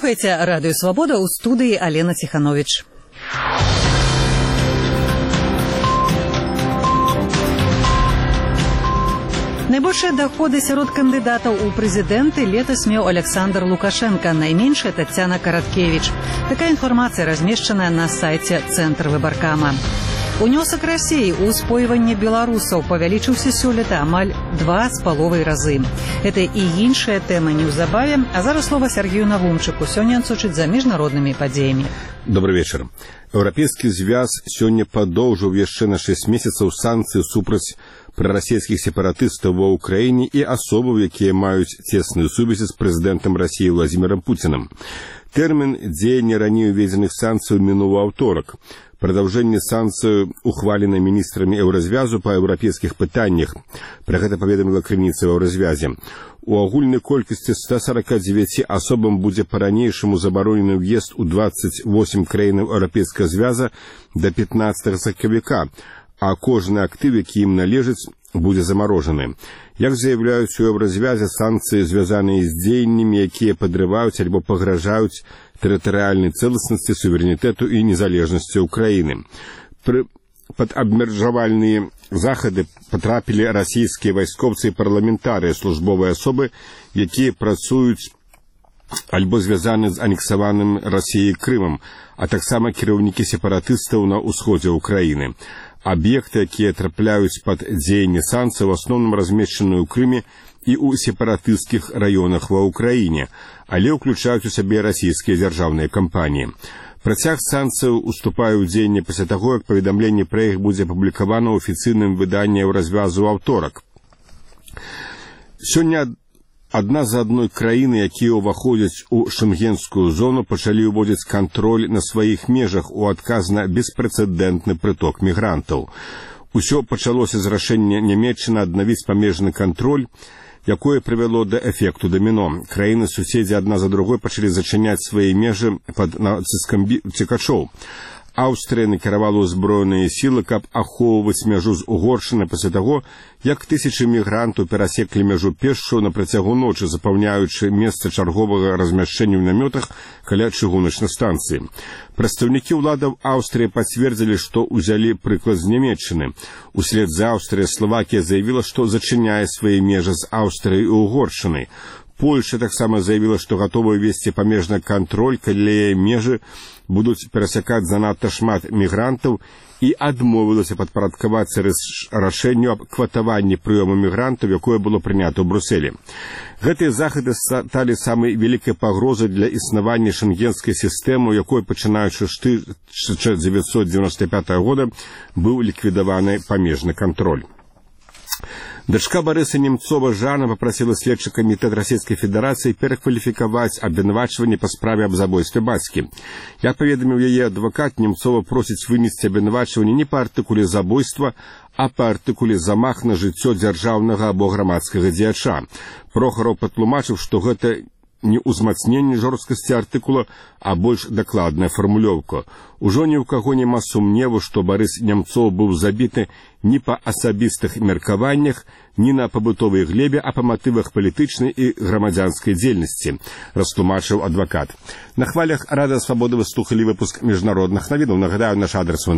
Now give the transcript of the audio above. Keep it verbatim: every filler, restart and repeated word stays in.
Слухайте Радио Свобода, у студии Алена Тиханович. Найбольшыя даходы сярод кандыдатаў у прэзідэнты летась меў Александр Лукашенко, найменшая Таццяна Караткевіч. Такая інфармацыя размешчаная на сайце Цэнтр выбаркама. Унёсак Расіі ў спойванне беларусаў павялічыўся сёлета амаль два з паловай разы. Гэта і іншая тэма неўзабаве, а зараз слова Сергею Навумчыку. Сёння ён сочыць за міжнароднымі падзеямі. Добрый вечер. Еўрапейскі звяз сёння падоўжыў яшчэ на шэсць месяцаў санкцыі супраць прарасійскіх сепаратыстаў ва ўкраіне і асобаў, якія маюць цесную сувязь з прэзідэнтам Расіі Владзімірам Пуціным. Тэрмін дзеяння раней уведзеных санкцый мінуў у аўторак. Продолжение санкций ухвалено министрами Еўразвязу по еўрапейскіх пытаннях. Про гэта паведаміла крыніца в Еўразвязе. У агульнай колькасці ста сорока девяти асобам будзе па-ранейшаму забаронены ўезд у двадцать восемь краінаў Еўрапейскага звяза до пятнадцатага сакавіка, а кожны актыв, які ім належыць, будзе замарожаны. Як заявляюць у Еўразвязе, санкцыі звязаныя з дзеяннямі, якія падрываюць альбо пагражаюць тэрытарыяльнай цэласнасці, суверэнітэту і незалежнасці ўкраіны. Пад абмежавальныя захады патрапілі расійскія вайскоўцы і парламентарыя, службовыя асобы, якія працуюць альбо звязаны з анексаваным Расіяй Крымам, а таксама кіраўнікі сепаратыстаў на ўсходзе ўкраіны. Аб'екты, якія трапляюць пад дзеянне санкцый, в асноўным размешчаны ў Крыме і ў сепаратысцкіх раёнах ва ўкраіне, але ўключаюць у сябе расійскія дзяржаўныя кампаніі. Працяг санкцыяў уступае ў дзеянне пасля таго, як паведамленне пра іх будзе апублікавана ў афіцыйным выданні Еўразвязу ў аўторак. Сёння адна за адной краіны, якія ўваходзяць у шэнгенскую зону, пачалі ўводзіць кантроль на сваіх межах у адказ на беспрэцэдэнтны прыток мігрантаў. Усё пачалося з рашэння Нямецчыны аднавіць памежны кантроль, якое прывяло да эфекту даміно. Краіны-суседзі адна за другой пачалі зачыняць свае межы пад націскам цікачоў. Аўстрыя накіравала ўзброеныя сілы, каб ахоўваць мяжу з Угоршчынай пасля таго, як тысячы мігрантаў перасеклі мяжу пешшу на працягу ночы, запаўняючы месца чарговага размяшчэння ў намётах каля чыгуначнай станцыі. Прадстаўнікі ўладаў Аўстрыі пацвердзілі, што ўзялі прыклад з Нямецчыны. Услед за Аўстрыяй Славакія заявіла, што зачыняе свае межы з Аўстрыяй і Угоршчынай. Польша таксама заявіла, што гатова ўвесці памежны кантроль, калі яе межы будуць перасякаць занадта шмат мігрантаў, і адмовілася падпарадкавацца рашэнню аб кватаванні прыёму мігрантаў, якое было прынята ў Брусэлі. Гэтыя захады сталі самай вялікай пагрозай для існавання шэнгенскай сістэмы, у якой, пачынаючы з тысяча девятьсот девяносто пятого года, быў ліквідаваны памежны кантроль. Дачка Барыса Немцова Жанна попросила следчы камітэт Расійскай Федэрацыі перакваліфікаваць абвінавачванне па справе аб забойстве бацькі. Як паведаміў яе адвакат, Немцова просіць вынесці абвінавачванне не па артыкуле забойства, а па артыкуле замах на жыццё дзяржаўнага або грамадскага дзеяча. Прохараў патлумачыў, што гэта не ўзмацненне жорсткасці артыкула, а больш дакладная фармулёўка. Ужо ні ў каго няма сумневу, што Барыс Немцоў быў забіты не па асабістых меркаваннях, не на пабытовай глебе, а па матывах палітычнай і грамадзянскай дзейнасці, растлумачыў адвакат. На хвалях Радыё Свабода вы слухалі выпуск міжнародных навінаў. Нагадаю, наш адрес